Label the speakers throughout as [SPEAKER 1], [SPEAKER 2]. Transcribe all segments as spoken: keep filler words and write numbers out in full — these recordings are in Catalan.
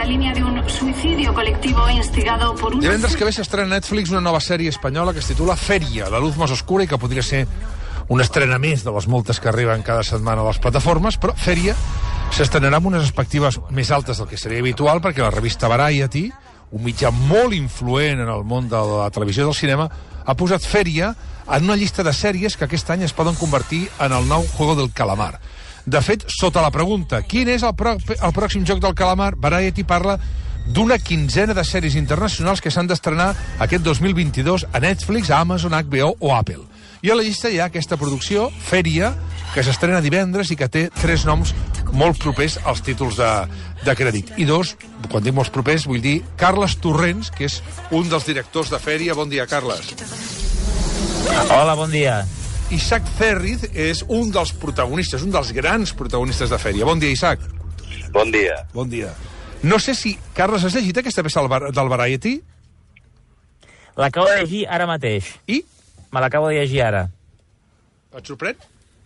[SPEAKER 1] la línea de un suicidio colectivo instigado por un...
[SPEAKER 2] Divendres que ve s'estrena a Netflix una nova sèrie espanyola que es titula Fèria, la luz más oscura, i que podria ser una estrena més de les moltes que arriben cada setmana a les plataformes, però Fèria s'estrenarà amb unes expectatives més altes del que seria habitual, perquè la revista Variety, un mitjà molt influent en el món de la televisió i del cinema, ha posat Fèria en una llista de sèries que aquest any es poden convertir en el nou Juego del Calamar. De fet, sota la pregunta quin és el, pro el pròxim joc del calamar, Variety parla d'una quinzena de sèries internacionals que s'han d'estrenar aquest dos mil vint-i-dos a Netflix, a Amazon, H B O o Apple. I a la llista hi ha aquesta producció, Fèria, que s'estrena divendres i que té tres noms molt propers als títols de, de crèdit. I dos, quan dic molts propers, vull dir Carles Torrents, que és un dels directors de Fèria. Bon dia, Carles.
[SPEAKER 3] Hola, bon dia.
[SPEAKER 2] Isaac Ferriz és un dels protagonistes, un dels grans protagonistes de Fèria. Bon dia, Isaac.
[SPEAKER 4] Bon dia.
[SPEAKER 2] Bon dia. No sé si, Carles, has llegit aquesta peça del Variety?
[SPEAKER 3] L'acabo de llegir ara mateix.
[SPEAKER 2] I?
[SPEAKER 3] Me l'acabo de llegir ara.
[SPEAKER 2] Et sorprèn?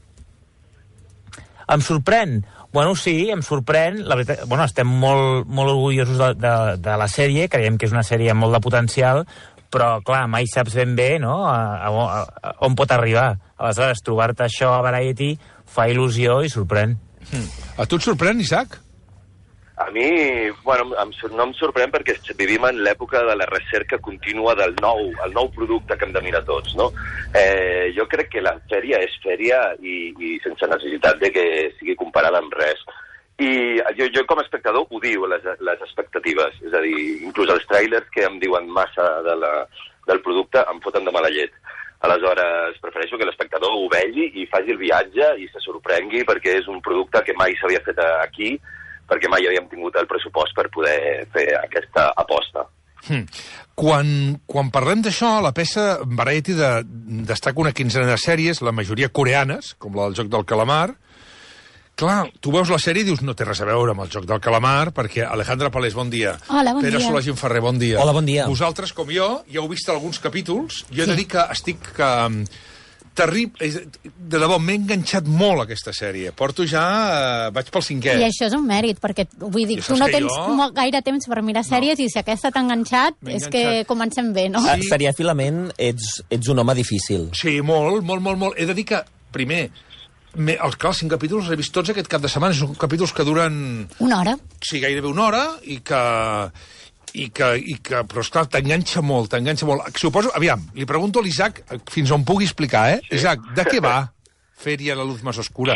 [SPEAKER 3] Em sorprèn. Bueno, sí, em sorprèn. La veritat, bueno, estem molt, molt orgullosos de, de, de la sèrie, creiem que és una sèrie amb molt de potencial, però, clar, mai saps ben bé, no?, a, a, a, a on pot arribar. Aleshores, trobar-te això a Variety fa il·lusió i sorprèn.
[SPEAKER 2] Hmm. A tu et sorprèn, Isaac?
[SPEAKER 4] A mi, bueno, em, no em sorprèn perquè vivim en l'època de la recerca contínua del nou, el nou producte que hem de mirar tots, no? Eh, jo crec que la fèria és fèria i, i sense necessitat de que sigui comparada amb res. I jo, jo com a espectador ho diu, les, les expectatives. És a dir, inclús els trailers que em diuen massa de la, del producte em foten de mala llet. Aleshores, prefereixo que l'espectador ho vegi i faci el viatge i se sorprengui perquè és un producte que mai s'havia fet aquí, perquè mai havíem tingut el pressupost per poder fer aquesta aposta.
[SPEAKER 2] Hmm. Quan, quan parlem d'això, la peça Variety de, destaca una quinzena de sèries, la majoria coreanes, com la del Joc del Calamar. Clar, tu veus la sèrie i dius no té res a veure amb el Joc del Calamar, perquè Alejandra Palés, bon dia.
[SPEAKER 5] Hola, bon
[SPEAKER 2] Pere
[SPEAKER 5] dia.
[SPEAKER 2] Solà Gimferrer, bon dia.
[SPEAKER 3] Hola, bon dia.
[SPEAKER 2] Vosaltres, com jo, ja heu vist alguns capítols. Jo he
[SPEAKER 5] Sí.
[SPEAKER 2] de dir que estic... Que, terrible. De debò, m'he enganxat molt a aquesta sèrie. Porto ja... Eh, vaig pel cinquè.
[SPEAKER 5] I això és un mèrit, perquè vull dir,
[SPEAKER 2] I
[SPEAKER 5] tu no
[SPEAKER 2] saps que
[SPEAKER 5] tens
[SPEAKER 2] jo-
[SPEAKER 5] molt gaire temps per mirar sèries, no. I si aquesta t'ha enganxat,
[SPEAKER 2] M'he
[SPEAKER 5] és que
[SPEAKER 2] enganxat.
[SPEAKER 5] comencem bé, no?
[SPEAKER 3] Sí. Seriàfilament, ets, ets un home difícil.
[SPEAKER 2] Sí, molt, molt, molt, molt. He de dir que, primer, me, els, clar, els cinc capítols els he vist tots aquest cap de setmana. Són capítols que duren...
[SPEAKER 5] Una hora.
[SPEAKER 2] Sí, gairebé una hora, i que... I que, i que però, esclar, t'enganxa molt, t'enganxa molt. Suposo, aviam, li pregunto a l'Isaac fins on pugui explicar, eh? Sí. Isaac, de què va Fèria, la luz más oscura?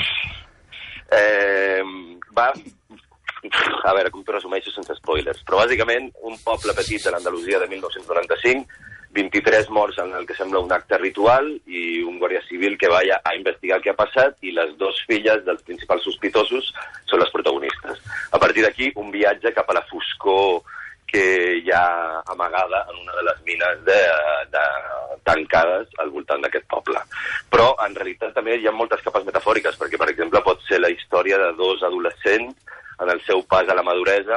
[SPEAKER 4] Eh, va... A veure, com t'ho resumeixo sense spoilers, però bàsicament un poble petit de l'Andalusia de mil nou-cents noranta-cinc, vint-i-tres morts en el que sembla un acte ritual i un guàrdia civil que va a investigar el que ha passat i les dues filles dels principals sospitosos són les protagonistes. A partir d'aquí, un viatge cap a la foscor que hi ha amagada en una de les mines de, de, tancades al voltant d'aquest poble. Però, en realitat, també hi ha moltes capes metafòriques, perquè, per exemple, pot ser la història de dos adolescents en el seu pas a la maduresa,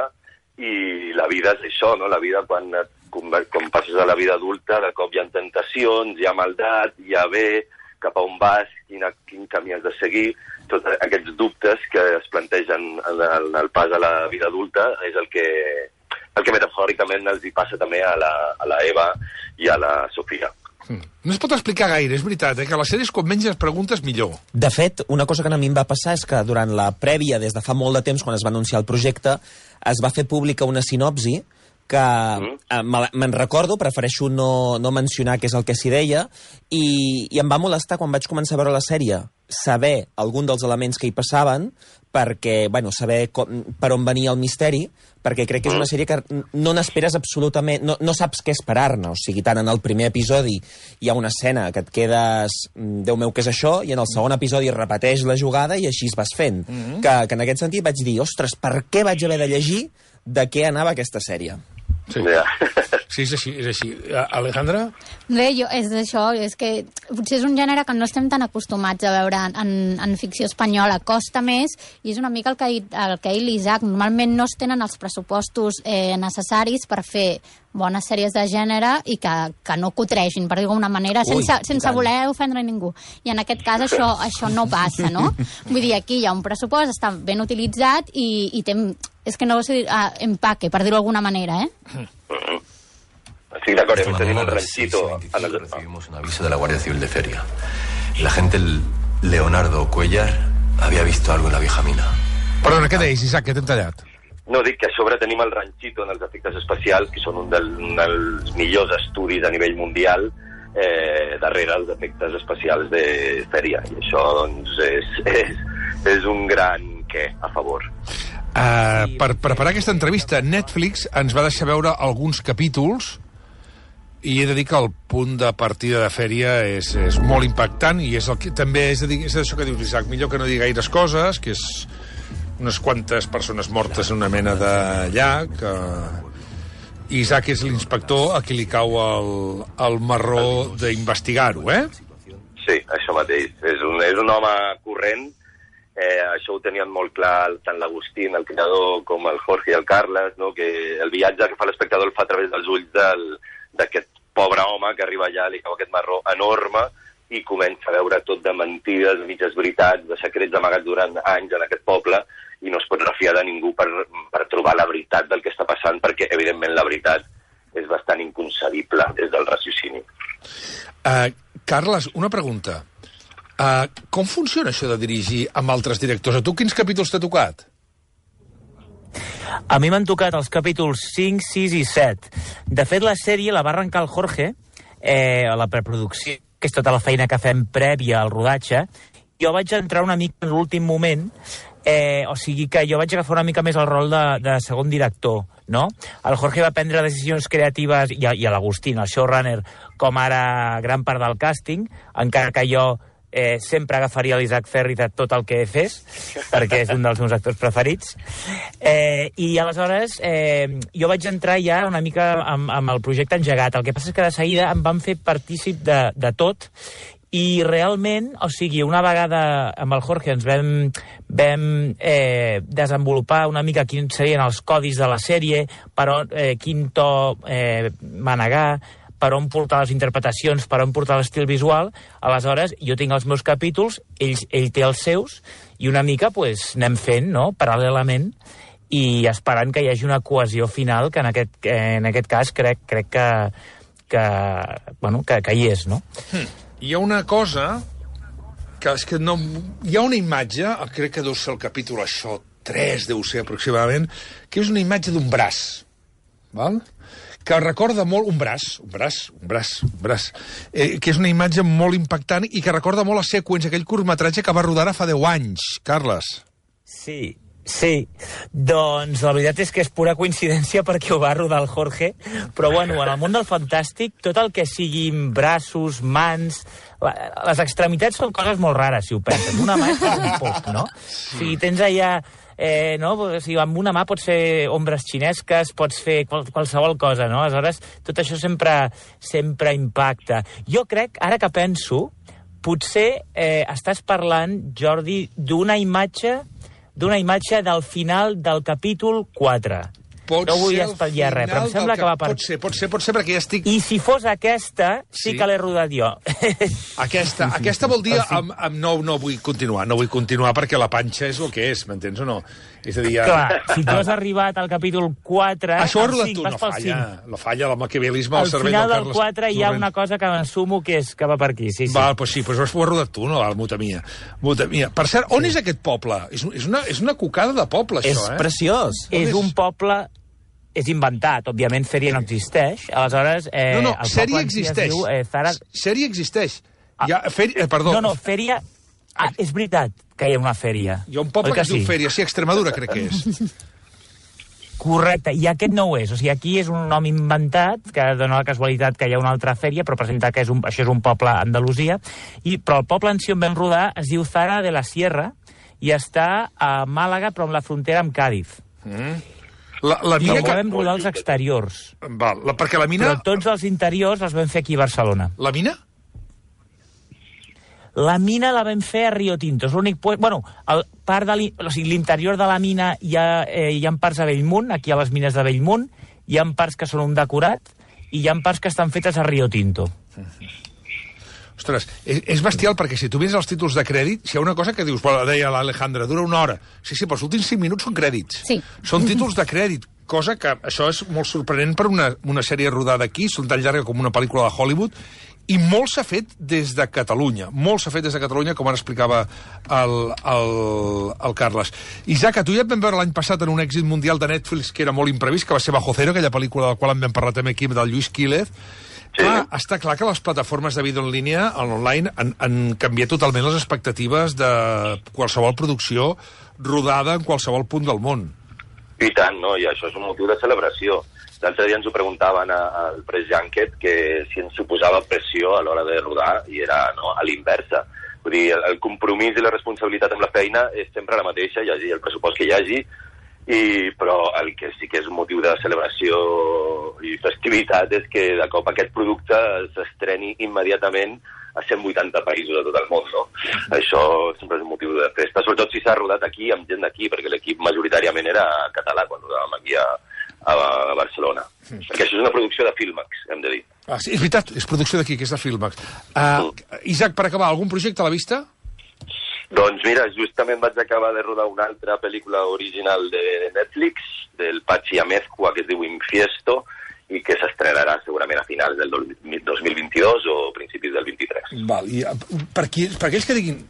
[SPEAKER 4] i la vida és això, no? La vida, quan, quan passes a la vida adulta, de cop hi ha tentacions, hi ha maldat, hi ha bé, cap a on vas, quin, quin camí has de seguir. Tots aquests dubtes que es plantegen en el, en el pas a la vida adulta és el que... el que metafòricament els hi passa també a la, a la Eva i a la Sofia.
[SPEAKER 2] Hmm. No es pot explicar gaire, és veritat, eh? Que a les sèries, com menys preguntes, millor.
[SPEAKER 3] De fet, una cosa que a mi em va passar és que durant la prèvia, des de fa molt de temps, quan es va anunciar el projecte, es va fer pública una sinopsi que mm. eh, me'n recordo, prefereixo no, no mencionar què és el que s'hi deia, i, i em va molestar quan vaig començar a veure la sèrie saber algun dels elements que hi passaven, perquè, bueno, saber com, per on venia el misteri, perquè crec que és una sèrie que no n'esperes absolutament, no, no saps què esperar-ne, o sigui, tant en el primer episodi hi ha una escena que et quedes, Déu meu, què és això, i en el segon episodi repeteix la jugada i així es vas fent. Mm-hmm. que, que en aquest sentit vaig dir, ostres, per què vaig haver de llegir de què anava aquesta sèrie?
[SPEAKER 2] Sí.
[SPEAKER 4] Ja.
[SPEAKER 2] Sí, és així, és així. Alejandra?
[SPEAKER 5] Bé, jo, és això, és que potser és un gènere que no estem tan acostumats a veure en, en ficció espanyola, costa més, i és una mica el que, el que ha dit l'Isaac, normalment no es tenen els pressupostos eh, necessaris per fer bones sèries de gènere i que, que no cotregin, per dir-ho d'alguna manera,
[SPEAKER 3] Ui,
[SPEAKER 5] sense, sense voler ofendre ningú. I en aquest cas això, això no passa, no? Vull dir, aquí hi ha un pressupost, està ben utilitzat i, i té és que no sé, uh, empaque, per dir-ho d'alguna manera, eh?
[SPEAKER 4] Mm-hmm. Estic d'acord, hem tenint el ranchito.
[SPEAKER 6] Recibimos un aviso de la Guardia Civil de Feria. El agente Leonardo Cuellar había visto algo en la vieja mina.
[SPEAKER 2] Perdona, què deies, Isaac, que t'hem tallat?
[SPEAKER 4] No, dic que a sobre tenim el ranchito en els efectes especials, que són un, del, un dels millors estudis a nivell mundial eh, darrere els efectes especials de Fèria. I això, doncs, és, és, és un gran què a favor.
[SPEAKER 2] Uh, per preparar aquesta entrevista, Netflix ens va deixar veure alguns capítols i he de dir que el punt de partida de Fèria és, és molt impactant i és el que, també és, dir, és això que dius, Isaac, millor que no digui gaires coses, que és unes quantes persones mortes en una mena de llac. Uh, Isaac és l'inspector a qui li cau el, el marró d'investigar-ho, eh?
[SPEAKER 4] Sí, això mateix. És un, és un home corrent. Eh, això ho tenien molt clar tant l'Agustín, el creador, com el Jorge i el Carles, no? Que el viatge que fa l'espectador el fa a través dels ulls del, d'aquest pobre home que arriba allà, li cau aquest marró enorme i comença a veure tot de mentides, mitges veritats, de secrets amagats durant anys en aquest poble i no es pot refiar de ningú per, per trobar la veritat del que està passant, perquè evidentment la veritat és bastant inconcebible des del raciocini.
[SPEAKER 2] Uh, Carles, una pregunta. Uh, com funciona això de dirigir amb altres directors? A tu quins capítols t'ha tocat?
[SPEAKER 7] A mi m'han tocat els capítols cinc, sis i set. De fet, la sèrie la va arrencar el Jorge, eh, a la preproducció, que és tota la feina que fem prèvia al rodatge. Jo vaig entrar una mica en l'últim moment, eh, o sigui que jo vaig agafar una mica més el rol de, de segon director, no? El Jorge va prendre decisions creatives, i, i l'Agustín, el showrunner, com ara gran part del càsting, encara que jo Eh, sempre agafaria l'Isaac Ferri de tot el que fes, perquè és un dels meus actors preferits. Eh, I aleshores eh, jo vaig entrar ja una mica amb, amb el projecte engegat. El que passa és que de seguida em van fer partícip de, de tot i realment, o sigui, una vegada amb el Jorge ens vam, vam eh, desenvolupar una mica quins serien els codis de la sèrie, però eh, quin to eh, manegar, per on portar les interpretacions, per on portar l'estil visual. Aleshores, jo tinc els meus capítols, ell, ell té els seus, i una mica pues, anem fent, no?, paral·lelament, i esperant que hi hagi una cohesió final, que en aquest, en aquest cas crec, crec que, que, bueno, que, que hi és, no?
[SPEAKER 2] Hmm. Hi ha una cosa que és que no... Hi ha una imatge, crec que deu ser el capítol això, tres deu ser aproximadament, que és una imatge d'un braç, val?, que recorda molt un braç, un braç, un braç, un braç, eh, que és una imatge molt impactant i que recorda molt a Sequence, aquell curtmetratge que va rodar fa deu anys, Carles.
[SPEAKER 7] Sí, sí. Doncs la veritat és que és pura coincidència perquè ho va rodar el Jorge, però bueno, en el món del fantàstic, tot el que siguin braços, mans... La, les extremitats són coses molt rares, si ho penses. Una mà és un poc, no? Si tens allà... Eh, no? O sigui, amb una mà pots fer ombres xinesques, pots fer qual, qualsevol cosa, no? Aleshores, tot això sempre, sempre impacta. Jo crec, ara que penso, potser eh, estàs parlant, Jordi, d'una imatge, d'una imatge del final del capítol quatre.
[SPEAKER 2] Pot
[SPEAKER 7] no vull espatllar res, però em sembla que, que va per...
[SPEAKER 2] Pot ser, pot ser, pot ser, perquè ja estic...
[SPEAKER 7] I si fos aquesta, sí, sí que l'he rodat jo.
[SPEAKER 2] Aquesta, aquesta vol dir... Amb, amb, no, no vull continuar, no vull continuar perquè la panxa és el que és, m'entens o no? És a dir, ja...
[SPEAKER 7] Clar, si tu has arribat al capítol quatre...
[SPEAKER 2] Això ho has rodat tu, no falla. No falla, el maquiavelisme al cervell del Carles.
[SPEAKER 7] Al final del quatre hi ha una cosa que m'assumo que, és, que va per aquí, sí, sí.
[SPEAKER 2] Val, doncs sí, doncs ho has rodat tu, no? Val, muta mia. Muta mia. Per cert, on sí. és aquest poble? És, és, una, és una cocada de poble, això,
[SPEAKER 3] és
[SPEAKER 2] eh?
[SPEAKER 3] És preciós.
[SPEAKER 7] És, és un poble... És inventat, òbviament, Fèria no existeix. Aleshores, eh,
[SPEAKER 2] no, no,
[SPEAKER 7] el
[SPEAKER 2] Sèrie
[SPEAKER 7] poble
[SPEAKER 2] existeix.
[SPEAKER 7] Diu, eh, Zara...
[SPEAKER 2] Sèrie existeix. Hi ha, fèria, eh, perdó.
[SPEAKER 7] No, no, Fèria... Ah, és veritat que hi ha una fèria.
[SPEAKER 2] Hi ha un poble que, que es diu sí? Fèria, sí, Extremadura crec que és.
[SPEAKER 7] Correcte, i aquest no ho és. O sigui, aquí és un nom inventat, que dona la casualitat que hi ha una altra fèria, però presenta que és un, això és un poble a Andalusia, i, però el poble en si on vam rodar es diu Zara de la Sierra, i està a Màlaga, però amb la frontera amb Càdiz.
[SPEAKER 2] Mm. La, la mina
[SPEAKER 7] I que... vam rodar els exteriors.
[SPEAKER 2] Val, la, perquè la mina...
[SPEAKER 7] Però tots els interiors els vam fer aquí a Barcelona.
[SPEAKER 2] La mina?
[SPEAKER 7] La mina la vam fer a Rio Tinto. És l'únic... Bueno, el, part de o sigui, l'interior de la mina hi ha, eh, hi ha parts a Bellmunt, aquí a les mines de Bellmunt, hi ha parts que són un decorat, i hi ha parts que estan fetes a Rio Tinto.
[SPEAKER 2] Ostres, és, és bestial perquè si tu mires els títols de crèdit, si hi ha una cosa que dius, bueno, deia l'Alejandra, dura una hora. Sí, sí, però els últims cinc minuts són crèdits.
[SPEAKER 5] Sí.
[SPEAKER 2] Són títols de crèdit, cosa que això és molt sorprenent per una, una sèrie rodada aquí, són tan llarga com una pel·lícula de Hollywood, i molt s'ha fet des de Catalunya. Molt s'ha fet des de Catalunya, com ara explicava el, el, el Carles. Isaac, a tu ja et vam veure l'any passat en un èxit mundial de Netflix que era molt imprevist, que va ser Bajo Cero, aquella pel·lícula de la qual en vam parlar també aquí, del Lluís Quílez. Sí. Ah, està clar que les plataformes de vídeo en línia, en online, han, han canviat totalment les expectatives de qualsevol producció rodada en qualsevol punt del món.
[SPEAKER 4] I tant, no? I això és un motiu de celebració. L'altre dia ens ho preguntaven al Press Junket que si ens suposava pressió a l'hora de rodar, i era no, a l'inversa. Vull dir, el, el compromís i la responsabilitat amb la feina és sempre la mateixa, hi hagi el pressupost que hi hagi, i, però el que sí que és un motiu de celebració i festivitat és que de cop aquest producte s'estreni immediatament a cent vuitanta països de tot el món, no? Això sempre és un motiu de festa, sobretot si s'ha rodat aquí, amb gent d'aquí, perquè l'equip majoritàriament era català quan rodàvem aquí a, a Barcelona. Mm. Perquè això és una producció de Filmax, hem de dir.
[SPEAKER 2] Ah, sí, és veritat, és producció d'aquí, que és de Filmax. Uh, mm. Isaac, per acabar, algun projecte a la vista?
[SPEAKER 4] Doncs mira, justament vaig acabar de rodar una altra pel·lícula original de Netflix, del Pachi Amezcua, que es diu Infiesto, i que s'estrenarà segurament a finals del dos mil vint-i-dos o principis del vint-i-tres.
[SPEAKER 2] Val, i per, qui, per aquells que diguin...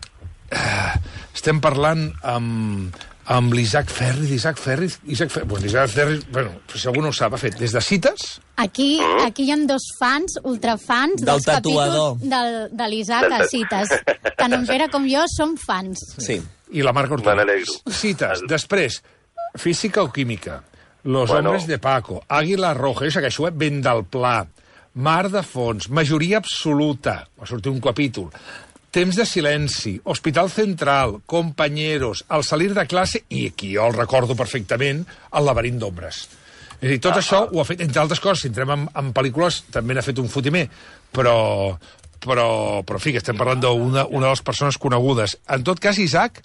[SPEAKER 2] Uh, estem parlant amb, amb l'Isaac Ferri, Isaac Ferri, Isaac Ferri, bueno, Isaac Ferri, bueno, si algú no ho sap, ha fet des de Cites...
[SPEAKER 5] Aquí, aquí hi ha dos fans, ultrafans,
[SPEAKER 3] del
[SPEAKER 5] dels
[SPEAKER 3] tatuador.
[SPEAKER 5] capítols del, de l'Isaac a Cites. Tant en Pere com jo som fans.
[SPEAKER 3] Sí.
[SPEAKER 2] I la Marc Ortega.
[SPEAKER 4] Me n'alegro.
[SPEAKER 2] Cites. Després, Física o Química, Los bueno. Hombres de Paco, Àguila Roja, jo segueixo, eh? Vent del Pla, Mar de Fons, Majoria Absoluta, va sortir un capítol, Temps de silenci, Hospital Central, Compañeros, El salir de classe, i aquí jo el recordo perfectament, El laberint d'ombres. És a dir, tot ah, això ho ha fet, entre altres coses, si entrem en, en pel·lícules, també n'ha fet un fotimer, però, però, però en fi, que estem parlant d'una una de les persones conegudes. En tot cas, Isaac,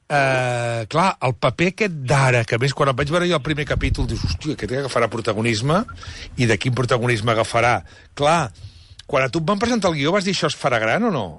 [SPEAKER 2] eh, clar, el paper aquest d'ara, que a més, quan em vaig veure jo el primer capítol, dius, hòstia, aquest agafarà protagonisme, i de quin protagonisme agafarà? Clar, quan a tu et van presentar el guió, vas dir, això es farà gran o no?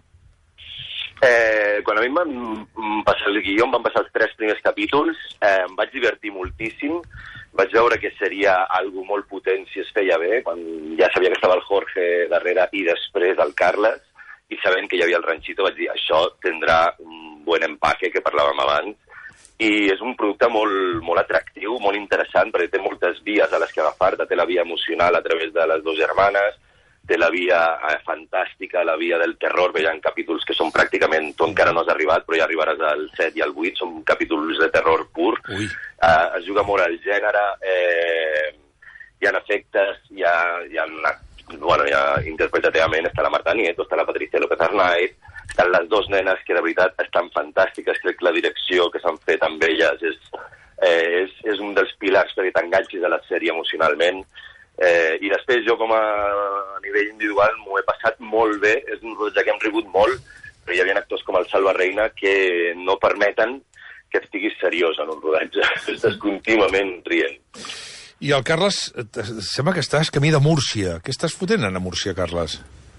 [SPEAKER 4] Eh, quan a mi em van passar el guió, em van passar els tres primers capítols, eh, em vaig divertir moltíssim, vaig veure que seria algo molt potent si es feia bé, quan ja sabia que estava el Jorge darrere i després el Carles, i sabent que hi havia el Ranchito vaig dir, això tindrà un bon empaque, que parlàvem abans, i és un producte molt, molt atractiu, molt interessant, perquè té moltes vies a les que agafar-te, té la via emocional a través de les dues germanes, té la via eh, fantàstica, la via del terror, hi ha capítols que són pràcticament, tu encara no has arribat, però ja arribaràs al set i al vuit, són capítols de terror pur, eh, es juga molt al gènere, eh, hi ha efectes, hi ha, hi ha, una, bueno, hi ha interpretativament, està la Marta Nieto, està la Patricia López Arnaiz, estan les dues nenes que de veritat estan fantàstiques, crec que la direcció que s'han fet amb elles és, eh, és, és un dels pilars perquè t'enganxis a la sèrie emocionalment. Eh, I després jo com a, a nivell individual m'ho he passat molt bé, és un rodatge que hem rigut molt, però hi havia actors com el Salva Reina que no permeten que estiguis seriós en un rodatge, estàs contínuament rient.
[SPEAKER 2] I el Carles, sembla que estàs camí de Múrcia. Què estàs fotent a Múrcia, Carles?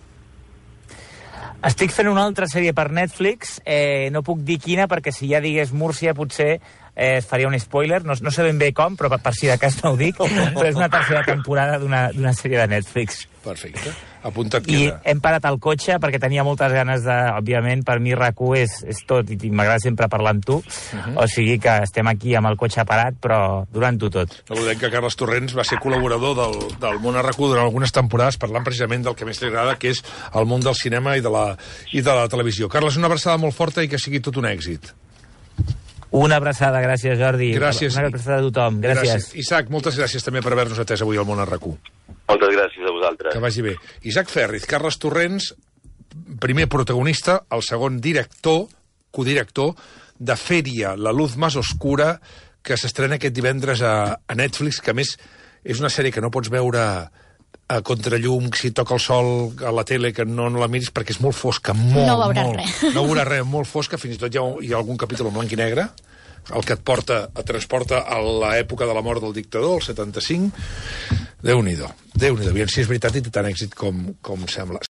[SPEAKER 7] Estic fent una altra sèrie per Netflix, eh, no puc dir quina, perquè si ja digués Múrcia potser eh, es faria un spoiler, no, no sé ben bé com, però per, per si de cas no ho dic, però és una tercera temporada d'una sèrie de Netflix.
[SPEAKER 2] Perfecte. Apunta't
[SPEAKER 7] I
[SPEAKER 2] queda.
[SPEAKER 7] hem parat al cotxe perquè tenia moltes ganes de... Òbviament, per mi RAC u és, és tot, i m'agrada sempre parlar amb tu, uh-huh. O sigui que estem aquí amb el cotxe parat, però durant-ho tot.
[SPEAKER 2] No volem que Carles Torrents va ser col·laborador del, del món a RAC u durant algunes temporades, parlant precisament del que més li agrada, que és el món del cinema i de la, i de la televisió. Carles, una abraçada molt forta i que sigui tot un èxit.
[SPEAKER 7] Una abraçada, gràcies, Jordi.
[SPEAKER 2] Gràcies.
[SPEAKER 7] Una abraçada a tothom, gràcies. gràcies.
[SPEAKER 2] Isaac, moltes gràcies també per haver-nos atès avui al món a RAC u.
[SPEAKER 4] Moltes gràcies a vosaltres.
[SPEAKER 2] Que vagi bé. Isaac Ferriz, Carles Torrents, primer protagonista, el segon director, codirector, de Fèria, La luz más oscura, que s'estrena aquest divendres a, a Netflix, que a més és una sèrie que no pots veure a contrallum, si toca el sol a la tele, que no, no la miris, perquè és molt fosca, molt,
[SPEAKER 5] no veuràs
[SPEAKER 2] molt.
[SPEAKER 5] res.
[SPEAKER 2] No veuràs res, molt fosca, fins i tot hi ha, hi ha algun capítol en blanc i negre, el que et porta, et transporta a l'època de la mort del dictador, el setanta-cinc. Déu-n'hi-do, Déu-n'hi-do. Aviam si és veritat i té tant èxit com, com sembla.